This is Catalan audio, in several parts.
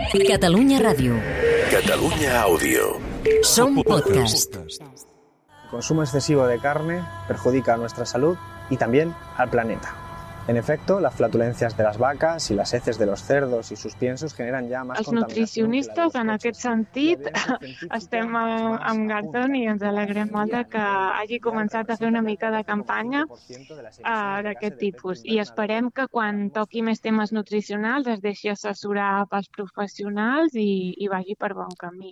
Catalunya Ràdio. Catalunya Audio. Som podcast. El consumo excesivo de carne perjudica a nuestra salud y también al planeta. En efecto, las flatulencias de las vacas y las heces de los cerdos y sus piensos generan ya más contaminació. Els nutricionistes, en aquest sentit, estem amb Garzón i ens alegrem molt que hagi començat a fer una mica de campanya d'aquest tipus. I esperem que quan toqui més temes nutricionals es deixi assessorar pels professionals i vagi per bon camí.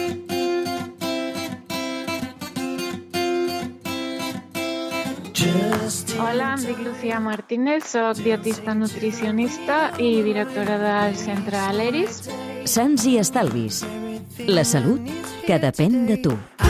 Hola, em dic Lucía Martínez, soc dietista nutricionista i directora del centre Aleris. Sants i estalvis. La salut que depèn de tu.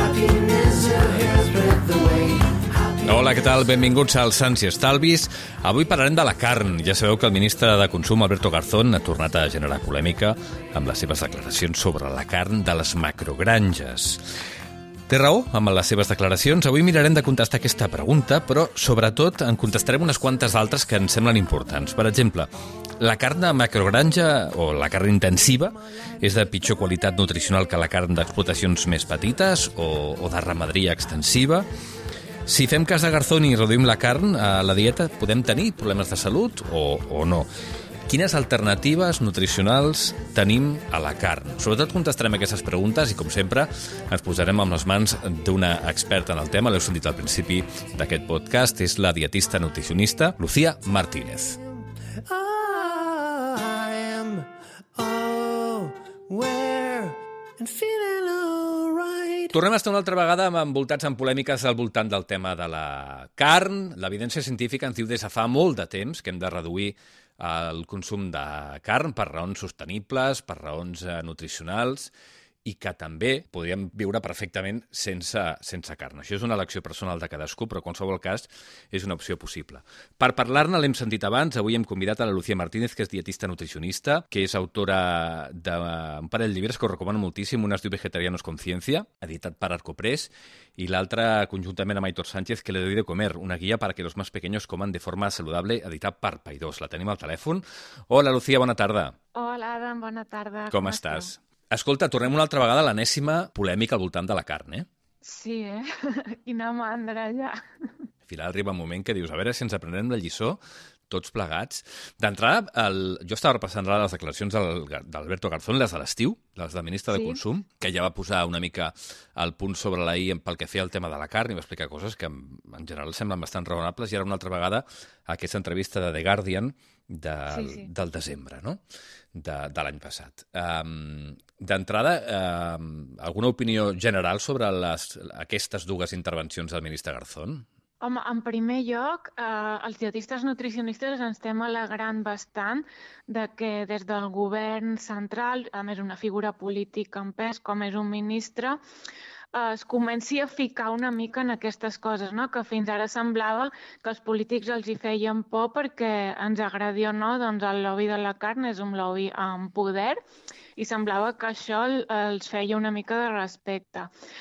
Hola, què tal? Benvinguts als Sants i Estalvis. Avui parlarem de la carn. Ja sabeu que el ministre de Consum, Alberto Garzón, ha tornat a generar polèmica amb les seves declaracions sobre la carn de les macrogranges. Té raó amb les seves declaracions. Avui mirarem de contestar aquesta pregunta, però sobretot en contestarem unes quantes d'altres que ens semblen importants. Per exemple, la carn de macrogranja o la carn intensiva és de pitjor qualitat nutricional que la carn d'explotacions més petites o de ramaderia extensiva. Si fem cas de Garzón i reduïm la carn a la dieta, podem tenir problemes de salut o no? Quines alternatives nutricionals tenim a la carn? Sobretot contestarem aquestes preguntes i, com sempre, ens posarem amb les mans d'una experta en el tema. L'heu sentit al principi d'aquest podcast. És la dietista nutricionista Lucía Martínez. Tornem a estar una altra vegada envoltats en polèmiques al voltant del tema de la carn. L'evidència científica ens diu des de fa molt de temps que hem de reduir el consum de carn per raons sostenibles, per raons nutricionals, i que també podríem viure perfectament sense carn. Això és una elecció personal de cadascú, però en qualsevol cas és una opció possible. Per parlar-ne, l'hem sentit abans, avui hem convidat a la Lucía Martínez, que és dietista nutricionista, que és autora d'un parell de llibres que us recomano moltíssim. Un es diu Vegetarianos con Ciencia, editat per Arcopress, i l'altre, conjuntament amb Aitor Sánchez, que le doy de comer, una guia para que los más pequeños coman de forma saludable, editat per Paidós. La tenim al telèfon. Hola, Lucía, bona tarda. Hola, Adam, bona tarda. Com estàs? Escolta, tornem una altra vegada a l'enèsima polèmica al voltant de la carn, Sí, Quina mandra, ja. Al final arriba un moment que dius, a veure si ens aprenem la lliçó tots plegats. D'entrada, jo estava repassant les declaracions d'Alberto Garzón, les de l'estiu, les del ministre de Consum, que ja va posar una mica el punt sobre la i pel que feia el tema de la carn i va explicar coses que en general semblen bastant raonables, i ara una altra vegada aquesta entrevista de The Guardian del desembre, no?, de l'any passat. D'entrada, alguna opinió general sobre aquestes dues intervencions del ministre Garzón? Home, en primer lloc, els dietistes nutricionistes ens estem alegrant bastant de que des del govern central, a més una figura política en pes com és un ministre, es comenci a ficar una mica en aquestes coses, no? Que fins ara semblava que els polítics els hi feien por perquè ens agradi o no, doncs el lobby de la carn és un lobby amb poder i semblava que això els feia una mica de respecte.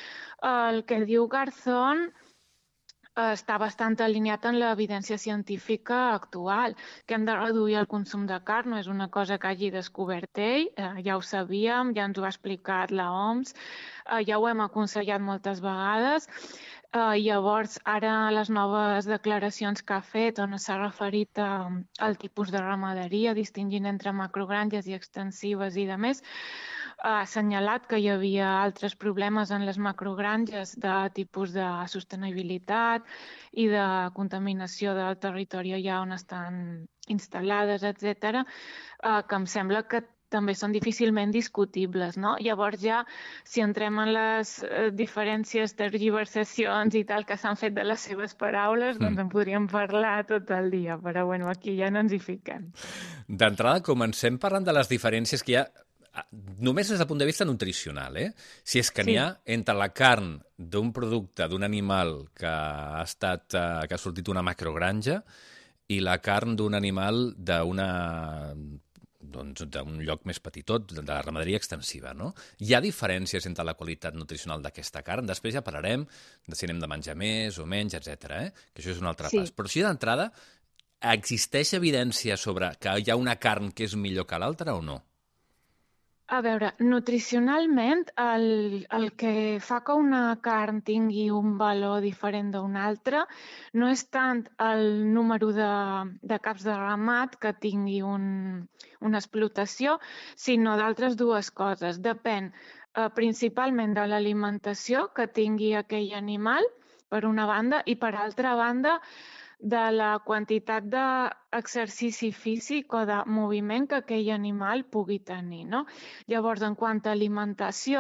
El que diu Garzón està bastant alineat en l'evidència científica actual, que hem de reduir el consum de carn, no és una cosa que hagi descobert ell, ja ho sabíem, ja ens ho ha explicat l'OMS, ja ho hem aconsellat moltes vegades. Llavors, ara les noves declaracions que ha fet, on s'ha referit al tipus de ramaderia, distingint entre macrogranges i extensives i de més, ha assenyalat que hi havia altres problemes en les macrogranges de tipus de sostenibilitat i de contaminació del territori allà on estan instal·lades, etc., que em sembla que també són difícilment discutibles, no? Llavors ja, si entrem en les diferències, tergiversacions i tal que s'han fet de les seves paraules, doncs en podríem parlar tot el dia, però bueno, aquí ja no ens hi fiquem. D'entrada, comencem parlant de les diferències que hi ha només des del punt de vista nutricional, si és que n'hi ha entre la carn d'un producte, d'un animal que ha sortit d'una macrogranja i la carn d'un animal d'un lloc més petitot, de la ramaderia extensiva, no? Hi ha diferències entre la qualitat nutricional d'aquesta carn. Després ja parlarem de si n'hem de menjar més o menys, etc., que això és un altre pas. Però si d'entrada existeix evidència sobre que hi ha una carn que és millor que l'altra o no? A veure, nutricionalment, el que fa que una carn tingui un valor diferent d'una altra no és tant el número de caps de ramat que tingui una explotació, sinó d'altres dues coses. Depèn principalment de l'alimentació que tingui aquell animal, per una banda, i per altra banda, de la quantitat d'exercici físic o de moviment que aquell animal pugui tenir, no? Llavors, en quant a alimentació,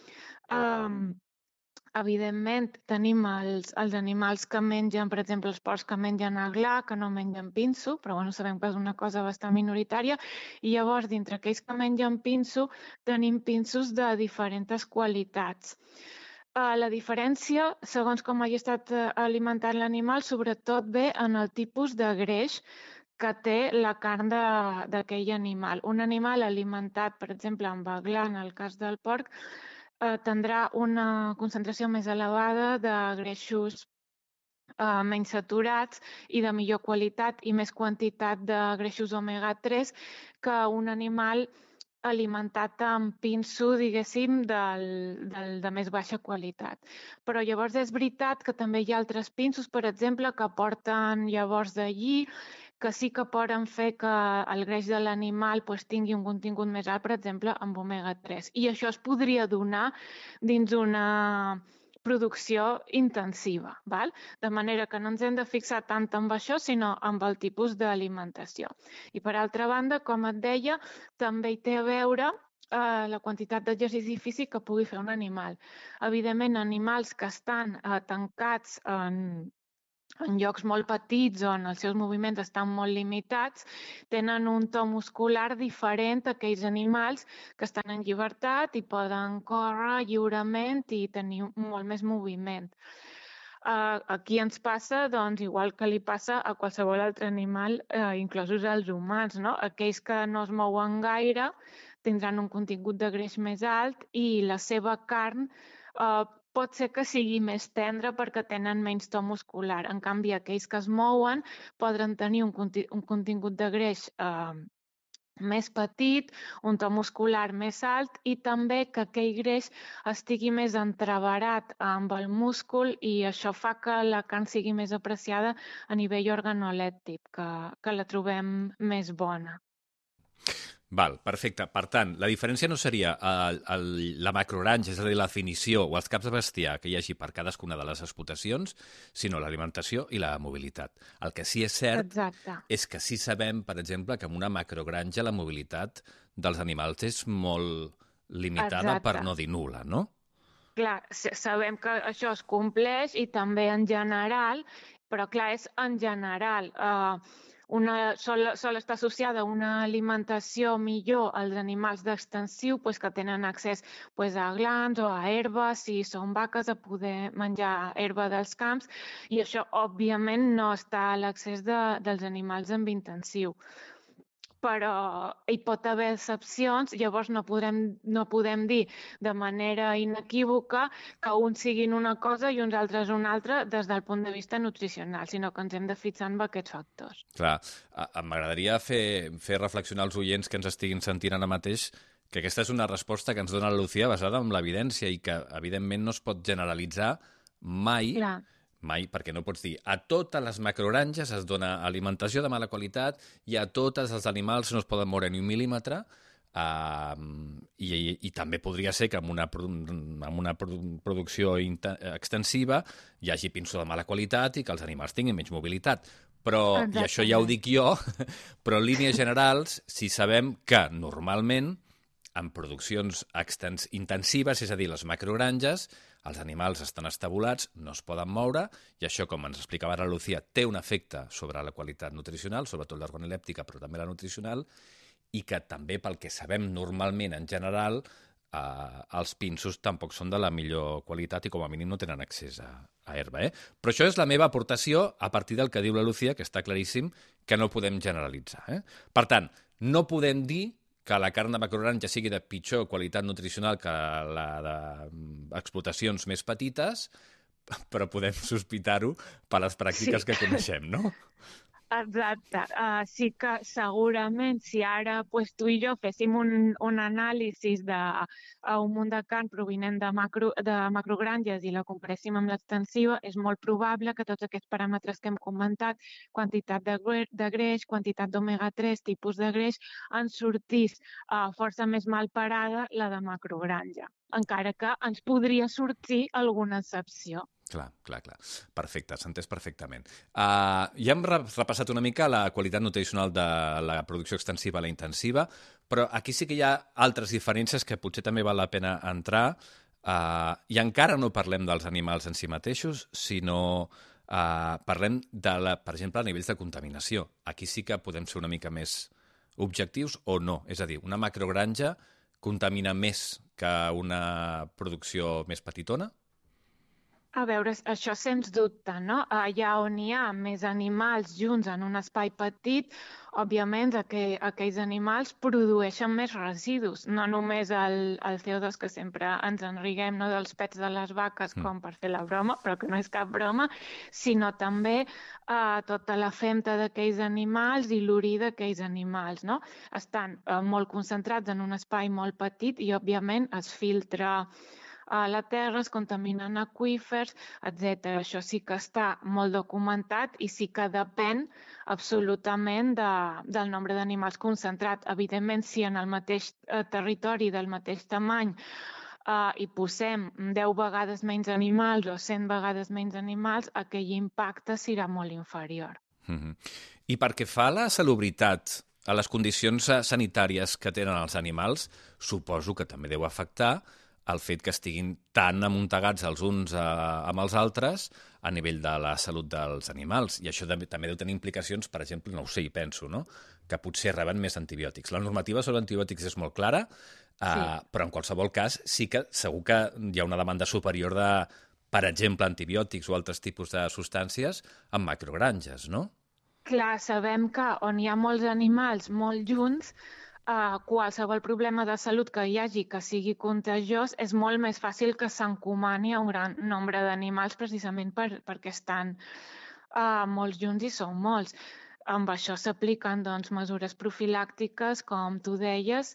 evidentment tenim els animals que mengen, per exemple, els porcs que mengen aglà, que no mengen pinso, però bueno, sabem que és una cosa bastant minoritària, i llavors, dintre aquells que mengen pinso, tenim pinsos de diferents qualitats. La diferència, segons com hagi estat alimentat l'animal, sobretot ve en el tipus de greix que té la carn d'aquell animal. Un animal alimentat, per exemple, amb aglà, en el cas del porc, tindrà una concentració més elevada de greixos menys saturats i de millor qualitat i més quantitat de greixos omega-3 que un animal alimentat amb pinso, diguéssim, de més baixa qualitat. Però llavors és veritat que també hi ha altres pinsos, per exemple, que porten llavors de lli, que sí que poden fer que el greix de l'animal tingui un contingut més alt, per exemple, amb omega-3. I això es podria donar dins una producció intensiva, val? De manera que no ens hem de fixar tant amb això, sinó amb el tipus d'alimentació. I per altra banda, com et deia, també hi té a veure la quantitat d'exercici físic que pugui fer un animal. Evidentment, animals que estan tancats en llocs molt petits on els seus moviments estan molt limitats, tenen un to muscular diferent a aquells animals que estan en llibertat i poden córrer lliurement i tenir molt més moviment. Aquí ens passa, doncs, igual que li passa a qualsevol altre animal, inclosos els humans, no? Aquells que no es mouen gaire tindran un contingut de greix més alt i la seva carn pot ser que sigui més tendra perquè tenen menys to muscular. En canvi, aquells que es mouen poden tenir un contingut de greix més petit, un to muscular més alt i també que aquell greix estigui més entreverat amb el múscul i això fa que la carn sigui més apreciada a nivell organolèptic, que la trobem més bona. Val, perfecte. Per tant, la diferència no seria la macrogranja, és a dir, la definició o els caps de bestiar que hi hagi per cadascuna de les explotacions, sinó l'alimentació i la mobilitat. El que sí és cert és que sí sabem, per exemple, que en una macrogranja la mobilitat dels animals és molt limitada, per no dir nul·la, no? Clar, sabem que això es compleix i també en general, però clar, és en general. Sol estar associada a una alimentació millor als animals d'extensiu que tenen accés a glans o a herba, si són vaques, a poder menjar herba dels camps, i això, òbviament, no està a l'accés dels animals amb intensiu. Però hi pot haver excepcions, llavors no podem dir de manera inequívoca que uns siguin una cosa i uns altres una altra des del punt de vista nutricional, sinó que ens hem de fixar en aquests factors. Clar, m'agradaria fer reflexionar els oients que ens estiguin sentint ara mateix que aquesta és una resposta que ens dona la Lucía basada en l'evidència i que, evidentment, no es pot generalitzar mai. Clar. Mai, perquè no pots dir a totes les macrogranges es dona alimentació de mala qualitat i a tots els animals no es poden moure ni un mil·límetre i també podria ser que amb una producció extensiva hi hagi pinso de mala qualitat i que els animals tinguin menys mobilitat. Però, i això ja ho dic jo, però en línies generals, si sabem que normalment en produccions intensives, és a dir, les macrogranges, els animals estan estabulats, no es poden moure, i això, com ens explicava ara la Lucía, té un efecte sobre la qualitat nutricional, sobretot l'organolèptica, però també la nutricional, i que també, pel que sabem normalment, en general, els pinsos tampoc són de la millor qualitat i com a mínim no tenen accés a herba. Però això és la meva aportació a partir del que diu la Lucía, que està claríssim que no podem generalitzar. Per tant, no podem dir que la carn de macrogranja sigui de pitjor qualitat nutricional que la d'explotacions més petites, però podem sospitar-ho per les pràctiques que coneixem, no? Exacte. Sí que segurament si ara tu i jo féssim un anàlisi d'un munt de carn provinent de macrogranges i la compréssim amb l'extensiva, és molt probable que tots aquests paràmetres que hem comentat, quantitat de greix, quantitat d'omega-3, tipus de greix, ens sortís força més mal parada la de macrogranja, encara que ens podria sortir alguna excepció. Clar. Perfecte, s'ha entès perfectament. Ja hem repassat una mica la qualitat nutricional de la producció extensiva a la intensiva, però aquí sí que hi ha altres diferències que potser també val la pena entrar, i encara no parlem dels animals en si mateixos, sinó parlem, per exemple, a nivells de contaminació. Aquí sí que podem ser una mica més objectius o no. És a dir, una macrogranja contamina més que una producció més petitona? A veure, això sens dubte, no? Allà on hi ha més animals junts en un espai petit, òbviament aquells animals produeixen més residus, no només el CO2 que sempre ens enriguem, no, dels pets de les vaques com per fer la broma, però que no és cap broma, sinó també tota la femta d'aquells animals i l'orí d'aquells animals, no? Estan molt concentrats en un espai molt petit i, òbviament, es filtra a la terra, es contaminen aqüífers, etc. Això sí que està molt documentat i sí que depèn absolutament del nombre d'animals concentrat. Evidentment, si en el mateix territori del mateix tamany hi posem 10 vegades menys animals o 100 vegades menys animals, aquell impacte serà molt inferior. I pel que fa a la salubritat, a les condicions sanitàries que tenen els animals, suposo que també deu afectar el fet que estiguin tan amuntegats els uns amb els altres a nivell de la salut dels animals. I això també deu tenir implicacions, per exemple, no ho sé, i penso, no?, que potser reben més antibiòtics. La normativa sobre antibiòtics és molt clara, però en qualsevol cas sí que segur que hi ha una demanda superior de, per exemple, antibiòtics o altres tipus de substàncies en macrogranges, no? Clar, sabem que on hi ha molts animals molt junts, qualsevol problema de salut que hi hagi que sigui contagiós és molt més fàcil que s'encomani a un gran nombre d'animals precisament perquè estan molts junts i són molts. Amb això s'apliquen mesures profilàctiques, com tu deies,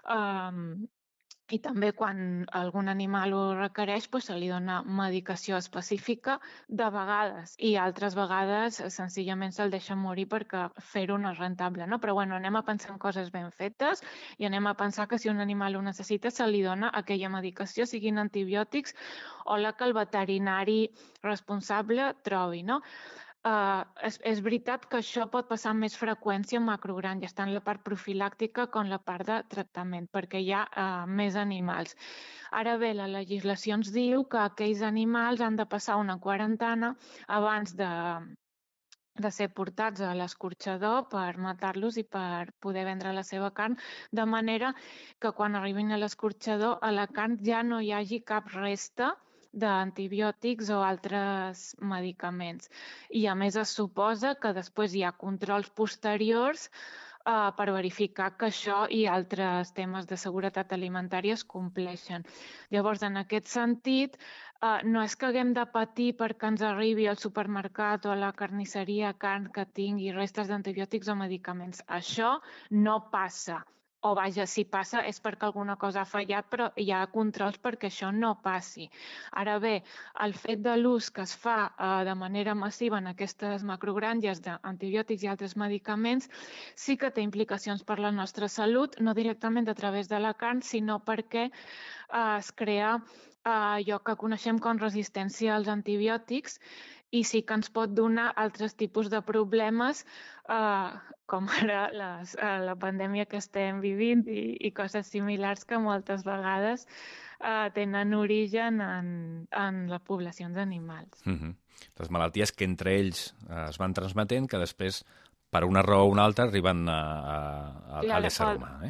i també quan algun animal ho requereix se li dona medicació específica de vegades i altres vegades senzillament se'l deixa morir perquè fer-ho no és rentable, no? Però bueno, anem a pensar en coses ben fetes i anem a pensar que si un animal ho necessita se li dona aquella medicació, siguin antibiòtics o la que el veterinari responsable trobi, no? És veritat que això pot passar amb més freqüència en macrogranges, tant la part profilàctica com la part de tractament, perquè hi ha més animals. Ara bé, la legislació ens diu que aquells animals han de passar una quarantena abans de ser portats a l'escorxador per matar-los i per poder vendre la seva carn, de manera que quan arribin a l'escorxador a la carn ja no hi hagi cap resta d'antibiòtics o altres medicaments. I a més es suposa que després hi ha controls posteriors per verificar que això i altres temes de seguretat alimentària es compleixen. Llavors, en aquest sentit, no és que haguem de patir perquè ens arribi al supermercat o a la carnisseria carn que tingui restes d'antibiòtics o medicaments. Això no passa. O vaja, si passa és perquè alguna cosa ha fallat, però hi ha controls perquè això no passi. Ara bé, el fet de l'ús que es fa de manera massiva en aquestes macrogranges d'antibiòtics i altres medicaments sí que té implicacions per la nostra salut, no directament a través de la carn, sinó perquè es crea allò que coneixem com resistència als antibiòtics i sí que ens pot donar altres tipus de problemes, com ara la pandèmia que estem vivint i coses similars que moltes vegades tenen origen en les poblacions d'animals. Les malalties que entre ells es van transmetent, que després, per una raó o una altra, arriben a l'ésser humà.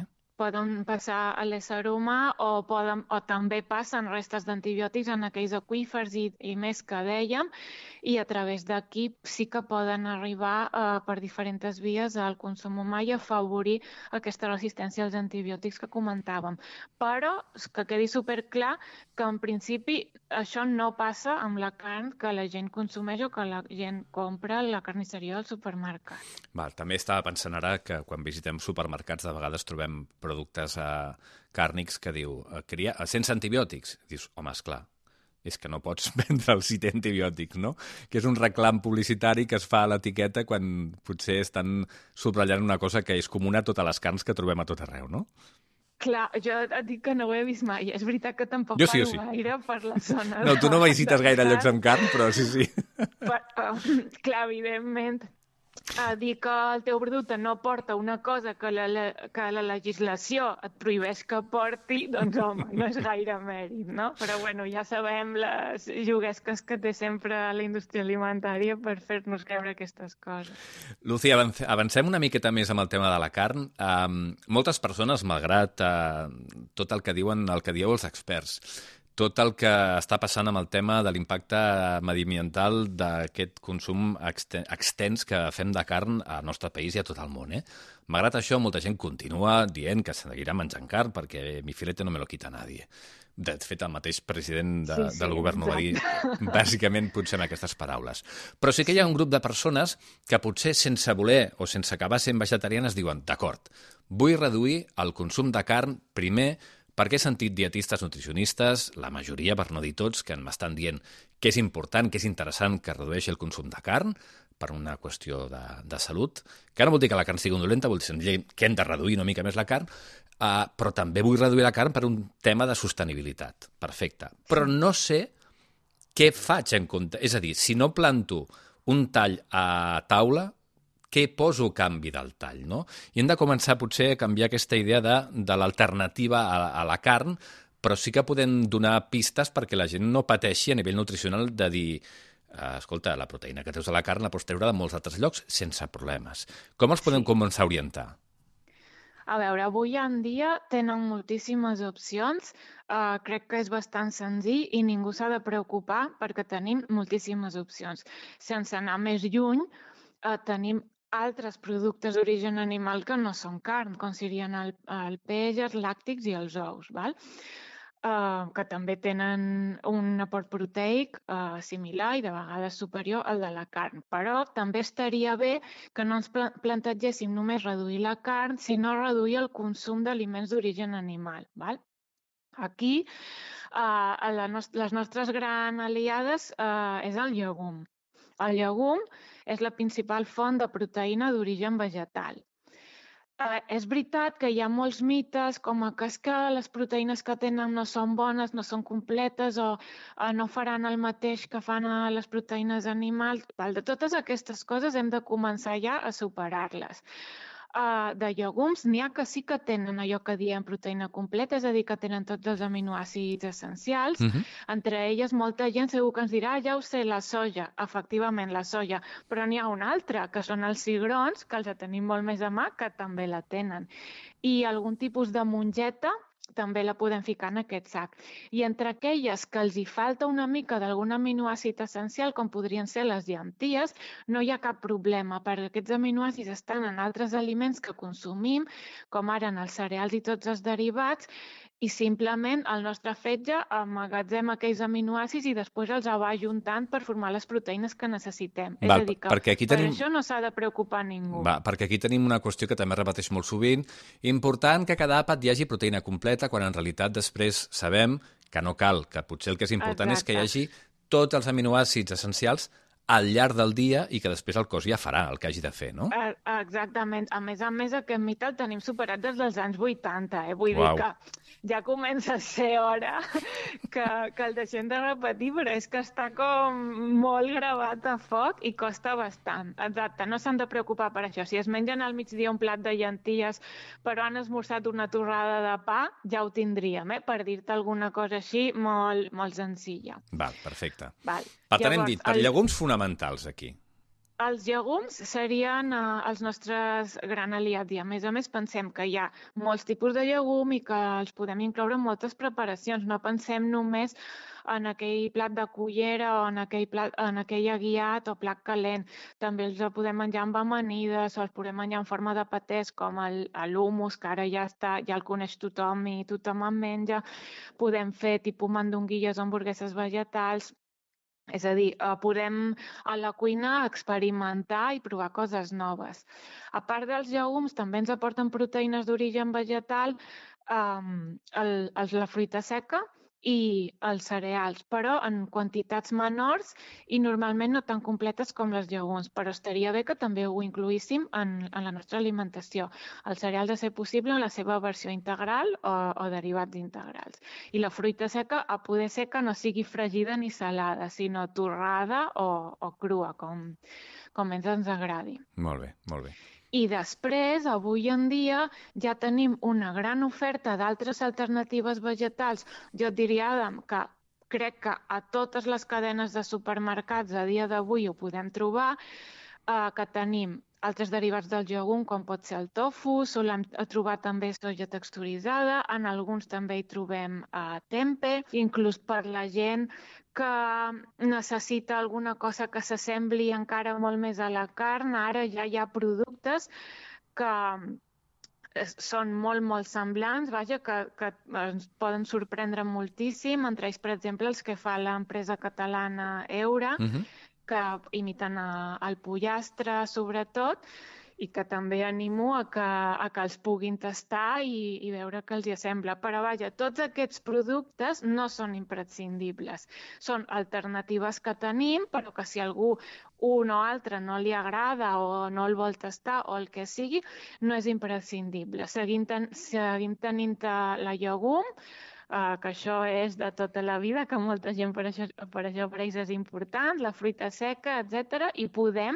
poden passar a l'ésser humà o també passen restes d'antibiòtics en aquells aqüífers i més que dèiem, i a través d'aquí sí que poden arribar per diferents vies al consum humà i afavorir aquesta resistència als antibiòtics que comentàvem. Però que quedi superclar que en principi això no passa amb la carn que la gent consumeix o que la gent compra a la carnisseria del supermercat. També estava pensant ara que quan visitem supermercats de vegades trobem productes càrnics que diu sense antibiòtics. Dius, home, esclar, és que no pots vendre'l si té antibiòtics, no? Que és un reclam publicitari que es fa a l'etiqueta quan potser estan subratllant una cosa que és comuna a totes les carns que trobem a tot arreu, no? Clar, jo et dic que no ho he vist mai. És veritat que tampoc sí. gaire per la zona. No, tu no visites gaire llocs amb carn, però sí. Clar, evidentment, dir que el teu producte no porta una cosa que la legislació et prohibeix que porti, doncs home, no és gaire mèrit, no? Però bueno, ja sabem les juguesques que té sempre la indústria alimentària per fer-nos creure aquestes coses. Lucía, avancem una miqueta més amb el tema de la carn. Moltes persones, malgrat tot el que diuen, el que dieu els experts, tot el que està passant amb el tema de l'impacte mediambiental d'aquest consum extens que fem de carn al nostre país i a tot el món. Malgrat això, molta gent continua dient que seguirà menjant carn perquè mi filete no me lo quita nadie. De fet, el mateix president del govern ho va dir, bàsicament, potser amb aquestes paraules. Però sí que hi ha un grup de persones que potser sense voler o sense acabar sent vegetarianes diuen, d'acord, vull reduir el consum de carn primer perquè he sentit dietistes, nutricionistes, la majoria, per no dir tots, que m'estan dient que és important, que és interessant que redueixi el consum de carn per una qüestió de salut, que no vol dir que la carn sigui dolenta, vol dir que hem de reduir una mica més la carn, però també vull reduir la carn per un tema de sostenibilitat. Perfecte. Però no sé què faig en compte. És a dir, si no planto un tall a taula, què poso a canvi del tall, no? I hem de començar potser a canviar aquesta idea de l'alternativa a la carn, però sí que podem donar pistes perquè la gent no pateixi a nivell nutricional de dir escolta, la proteïna que treus de la carn la pots treure de molts altres llocs sense problemes. Com els podem començar a orientar? A veure, avui en dia tenen moltíssimes opcions. Crec que és bastant senzill i ningú s'ha de preocupar perquè tenim moltíssimes opcions. Sense anar més lluny, tenim altres productes d'origen animal que no són carn, com serien el peix, els làctics i els ous, val? Que també tenen un aport proteic similar i de vegades superior al de la carn. Però també estaria bé que no ens plantegéssim només reduir la carn, sinó reduir el consum d'aliments d'origen animal, val? Aquí, les nostres grans aliades és el llegum. El llegum és la principal font de proteïna d'origen vegetal. És veritat que hi ha molts mites com que és que les proteïnes que tenen no són bones, no són completes o no faran el mateix que fan les proteïnes animals. De totes aquestes coses hem de començar ja a superar-les. De llegums n'hi ha que sí que tenen allò que diem proteïna completa, és a dir, que tenen tots els aminoàcids essencials. Entre elles, molta gent segur que ens dirà, ja ho sé, la soja, efectivament, la soja, però n'hi ha una altra, que són els cigrons, que els tenim molt més a mà, que també la tenen. I algun tipus de mongeta també la podem ficar en aquest sac. I entre aquelles que els hi falta una mica d'algun aminoàcid essencial, com podrien ser les llenties, no hi ha cap problema, perquè aquests aminoàcids estan en altres aliments que consumim, com ara en els cereals i tots els derivats, i simplement el nostre fetge amagatzem aquells aminoàcids i després els va ajuntant per formar les proteïnes que necessitem. És a dir, que per això no s'ha de preocupar ningú. Perquè aquí tenim una qüestió que també repeteix molt sovint. Important que a cada àpat hi hagi proteïna completa, quan en realitat després sabem que no cal, que potser el que és important és que hi hagi tots els aminoàcids essencials al llarg del dia i que després el cos ja farà el que hagi de fer, no? Exactament. A més, aquest mite el tenim superat des dels anys 80, Vull dir que ja comença a ser hora que el deixem de repetir, però és que està com molt gravat a foc i costa bastant. Exacte, no s'han de preocupar per això. Si es mengen al migdia un plat de llenties però han esmorzat una torrada de pa, ja ho tindríem, per dir-te alguna cosa així molt, molt senzilla. Val, perfecte. Val. Per tant, hem dit, per llegums fonamentals aquí. Els llegums serien els nostres gran aliats i a més pensem que hi ha molts tipus de llegum i que els podem incloure en moltes preparacions. No pensem només en aquell plat de cullera o en aquell aguiat o plat calent. També els podem menjar amb amanides o els podem menjar en forma de patès com l'humus, que ara ja el coneix tothom i tothom en menja. Podem fer tipus mandonguilles o hamburgueses vegetals. És a dir, podem a la cuina experimentar i provar coses noves. A part dels llegums, també ens aporten proteïnes d'origen vegetal, la fruita seca i els cereals, però en quantitats menors i normalment no tan completes com les llegums, però estaria bé que també ho incluíssim en la nostra alimentació. El cereal ha de ser possible en la seva versió integral o derivats integrals. I la fruita seca, a poder ser que no sigui fregida ni salada, sinó torrada o crua, com més ens agradi. Molt bé, molt bé. I després, avui en dia, ja tenim una gran oferta d'altres alternatives vegetals. Jo et diria, Adam, que crec que a totes les cadenes de supermercats a dia d'avui ho podem trobar, que tenim altres derivats del llegum, com pot ser el tofu, solem trobar també soja texturitzada, en alguns també hi trobem tempeh, inclús per la gent que necessita alguna cosa que s'assembli encara molt més a la carn. Ara ja hi ha productes que són molt semblants, vaja, que ens poden sorprendre moltíssim, entre ells, per exemple, els que fa l'empresa catalana Eura, que imiten el pollastre, sobretot, i que també animo a que els puguin tastar i veure què els hi sembla. Però vaja, tots aquests productes no són imprescindibles. Són alternatives que tenim, però que si algú un o altre no li agrada o no el vol tastar o el que sigui, no és imprescindible. Seguim tenint la llegum, que això és de tota la vida, que molta gent per això per ells és important, la fruita seca, etc. I podem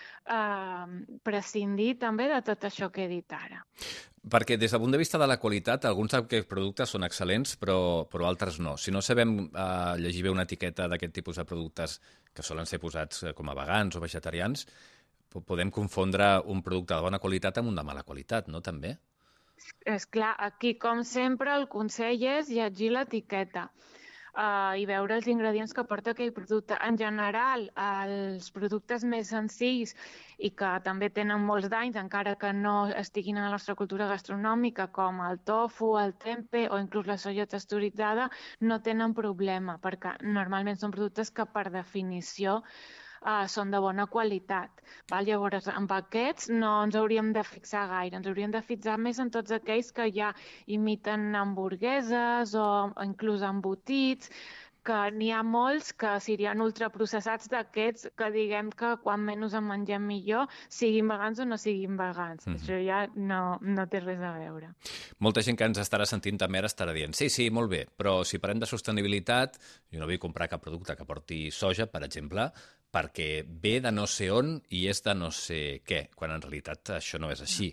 prescindir també de tot això que he dit ara. Perquè des del punt de vista de la qualitat, alguns d'aquests productes són excel·lents, però altres no. Si no sabem llegir bé una etiqueta d'aquest tipus de productes que solen ser posats com a vegans o vegetarians, podem confondre un producte de bona qualitat amb un de mala qualitat, no, també? És clar, aquí, com sempre, el consell és llegir l'etiqueta i veure els ingredients que porta aquell producte. En general, els productes més senzills i que també tenen molts danys, encara que no estiguin a la nostra cultura gastronòmica, com el tofu, el tempeh o inclús la soja texturitzada, no tenen problema, perquè normalment són productes que per definició són de bona qualitat. Llavors, amb aquests no ens hauríem de fixar gaire, ens hauríem de fixar més en tots aquells que ja imiten hamburgueses o inclús embotits, que n'hi ha molts que serien ultraprocessats d'aquests que diguem que quan menys en mengem millor, siguin vegans o no siguin vegans. Això ja no té res a veure. Molta gent que ens estarà sentint també ara estarà dient sí, molt bé, però si parlem de sostenibilitat, jo no vull comprar cap producte que porti soja, per exemple, perquè ve de no sé on i és de no sé què, quan en realitat això no és així.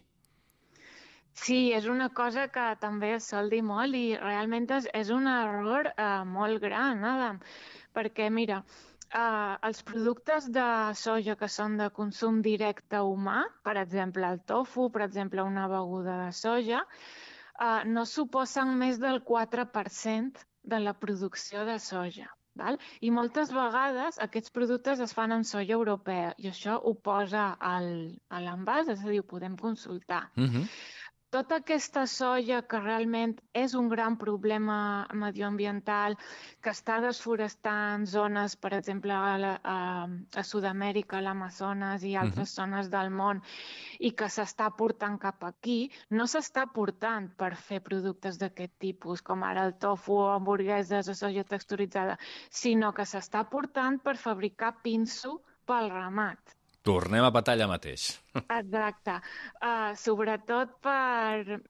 Sí, és una cosa que també es sol dir molt i realment és un error molt gran, Adam, perquè mira, els productes de soja que són de consum directe humà, per exemple el tofu, per exemple una beguda de soja, no suposen més del 4% de la producció de soja. I moltes vegades aquests productes es fan en soja europea i això ho posa a l'envàs, és a dir, ho podem consultar. Tota aquesta soja que realment és un gran problema medioambiental, que està desforestant zones, per exemple, a Sud-amèrica, a l'Amazones i altres zones del món, i que s'està portant cap aquí, no s'està portant per fer productes d'aquest tipus, com ara el tofu o hamburgueses o soja texturitzada, sinó que s'està portant per fabricar pinso pel ramat. Tornem a petar allà mateix. Exacte. Sobretot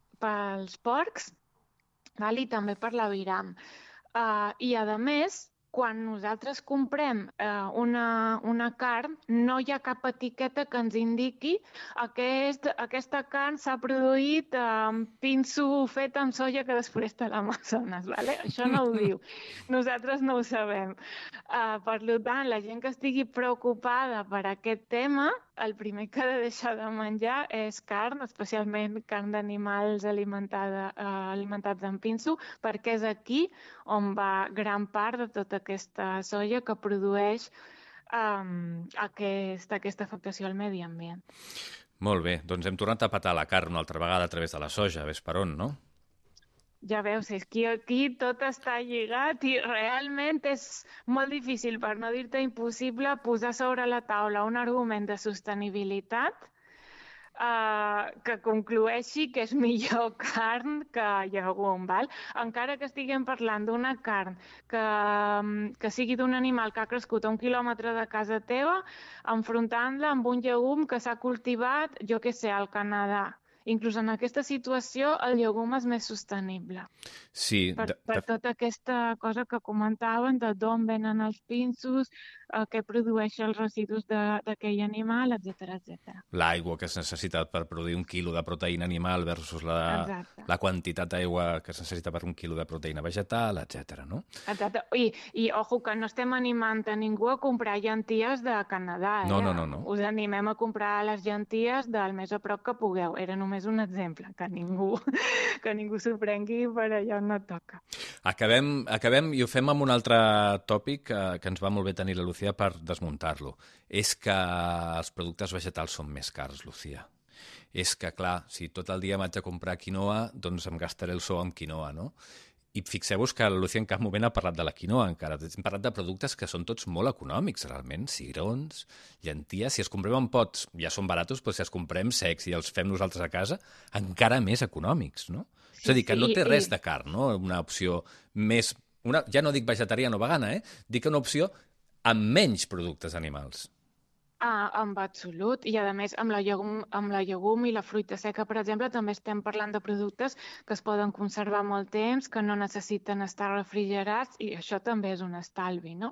pels porcs i també per l'aviram. I, a més, quan nosaltres comprem una carn, no hi ha cap etiqueta que ens indiqui aquesta carn s'ha produït amb pinso fet amb soia que després té l'Amazones, ¿vale? Això no ho diu. Nosaltres no ho sabem. Per tant, la gent que estigui preocupada per aquest tema, el primer que ha de deixar de menjar és carn, especialment carn d'animals alimentats amb pinso, perquè és aquí on va gran part de tota aquesta soia que produeix aquesta afectació al medi ambient. Molt bé, doncs hem tornat a petar la carn una altra vegada a través de la soja, ves per on, no? Ja veus, és que aquí tot està lligat i realment és molt difícil, per no dir-te impossible, posar sobre la taula un argument de sostenibilitat que conclueixi que és millor carn que llegum, val? Encara que estiguem parlant d'una carn que sigui d'un animal que ha crescut a 1 quilòmetre de casa teva, enfrontant-la amb un llegum que s'ha cultivat, jo què sé, al Canadà. Inclús en aquesta situació el llegum és més sostenible. Sí. Per tota aquesta cosa que comentaven de d'on venen els pinsos, què produeix els residus d'aquell animal, etc. L'aigua que es necessita per produir 1 quilo de proteïna animal versus la quantitat d'aigua que es necessita per 1 quilo de proteïna vegetal, etc. no? Exacte. I ojo, que no estem animant a ningú a comprar llenties de Canadà. No. Us animem a comprar les llenties del més a prop que pugueu. Era només un exemple, que ningú s'ho prengui per allò on no toca. Acabem i ho fem amb un altre tòpic que ens va molt bé tenir la Lucía per desmuntar-lo. És que els productes vegetals són més cars, Lucía. És que, clar, si tot el dia vaig a comprar quinoa, doncs em gastaré el sou amb quinoa, no? I fixeu-vos que la Lucía en cap moment ha parlat de la quinoa encara. Hem parlat de productes que són tots molt econòmics, realment. Cigrons, llenties... Si els comprem en pots ja són baratos, però si els comprem secs i els fem nosaltres a casa, encara més econòmics, no? Sí, és a dir, que no té res de carn, no? Una opció més... ja no dic vegetariana o vegana, dic una opció amb menys productes animals. Amb absolut, i a més amb la llegum i la fruita seca, per exemple, també estem parlant de productes que es poden conservar molt temps, que no necessiten estar refrigerats, i això també és un estalvi, no?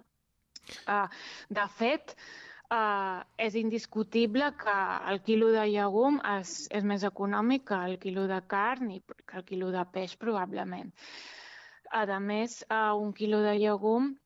De fet, és indiscutible que el quilo de llegum és més econòmic que el quilo de carn i que el quilo de peix, probablement. A més, un quilo de llegum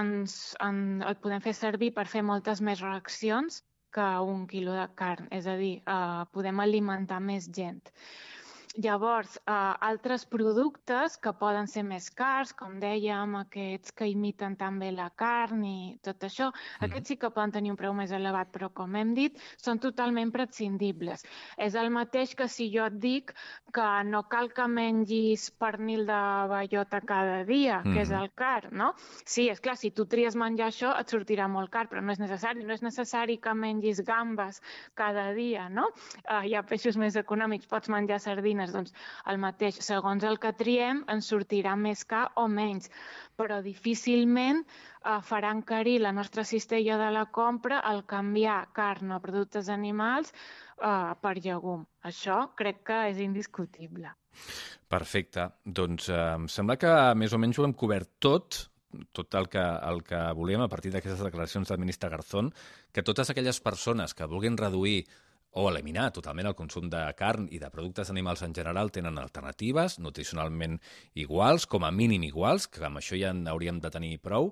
el podem fer servir per fer moltes més reaccions que un quilo de carn, és a dir, podem alimentar més gent. Llavors, altres productes que poden ser més cars, com dèiem, aquests que imiten també la carn i tot això, aquests sí que poden tenir un preu més elevat, però com hem dit, són totalment prescindibles. És el mateix que si jo et dic que no cal que mengis pernil de bellota cada dia, que és el car, no? Sí, és clar, si tu tries menjar això et sortirà molt car, però no és necessari. No és necessari que mengis gambes cada dia, no? Hi ha peixos més econòmics, pots menjar sardines, doncs el mateix, segons el que triem, ens sortirà més car o menys, però difícilment farà encarir la nostra cistella de la compra el canviar carn o productes animals per llegum. Això crec que és indiscutible. Perfecte. Doncs em sembla que més o menys ho hem cobert tot el que volíem a partir d'aquestes declaracions del ministre Garzón, que totes aquelles persones que vulguin reduir o eliminar totalment el consum de carn i de productes animals en general tenen alternatives nutricionalment iguals, com a mínim iguals, que amb això ja hauríem de tenir prou,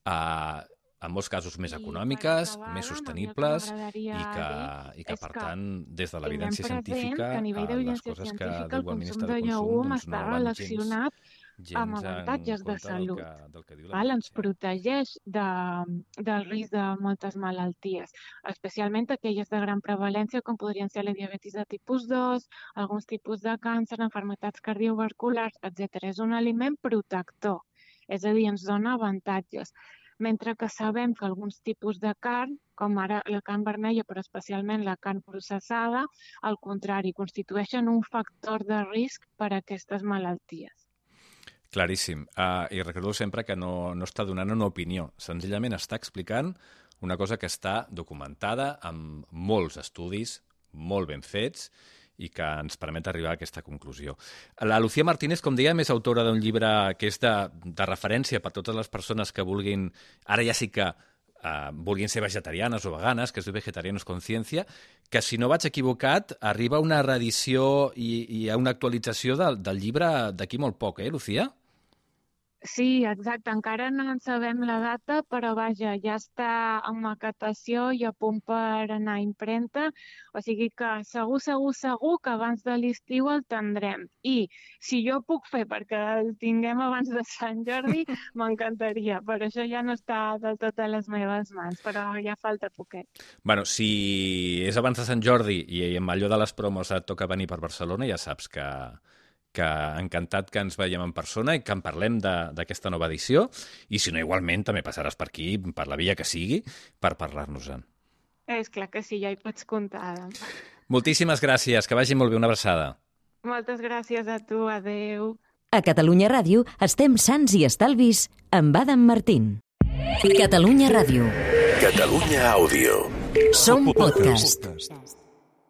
en molts casos més econòmiques, més sostenibles i que, per tant, des de l'evidència científica, les coses que diu el ministre de Consum doncs no van gens amb avantatges de salut. Ens protegeix del risc de moltes malalties, especialment aquelles de gran prevalència, com podrien ser la diabetis de tipus 2, alguns tipus de càncer, malalties cardiovasculars, etc. És un aliment protector, és a dir, ens dona avantatges. Mentre que sabem que alguns tipus de carn, com ara la carn vermella, però especialment la carn processada, al contrari, constitueixen un factor de risc per a aquestes malalties. Claríssim. I recordo sempre que no està donant una opinió. Senzillament està explicant una cosa que està documentada amb molts estudis, molt ben fets, i que ens permet arribar a aquesta conclusió. La Lucía Martínez, com dèiem, és autora d'un llibre que és de referència per totes les persones que vulguin, ara ja sí que vulguin ser vegetarianes o veganes, que es diu Vegetarianos Conciencia, que, si no vaig equivocat, arriba una reedició i una actualització del llibre d'aquí molt poc, Lucía? Sí, exacte. Encara no en sabem la data, però vaja, ja està en maquetació i a punt per anar a impremta. O sigui que segur que abans de l'estiu el tindrem. I si jo puc fer perquè el tinguem abans de Sant Jordi, m'encantaria. Però això ja no està del tot a les meves mans, però ja falta poquet. Bueno, si és abans de Sant Jordi i amb allò de les promos et toca venir per Barcelona, ja saps que encantat que ens veiem en persona i que en parlem d'aquesta nova edició, i si no, igualment també passaràs per aquí, per la via que sigui, per parlar-nos-en. És clar que sí, ja hi pots comptar. Moltíssimes gràcies, que vagi molt bé, una abraçada. Moltes gràcies a tu, adeu. A Catalunya Ràdio estem sants i estalvis amb Adam Martín. Catalunya Ràdio. Catalunya Àudio. Som podcast.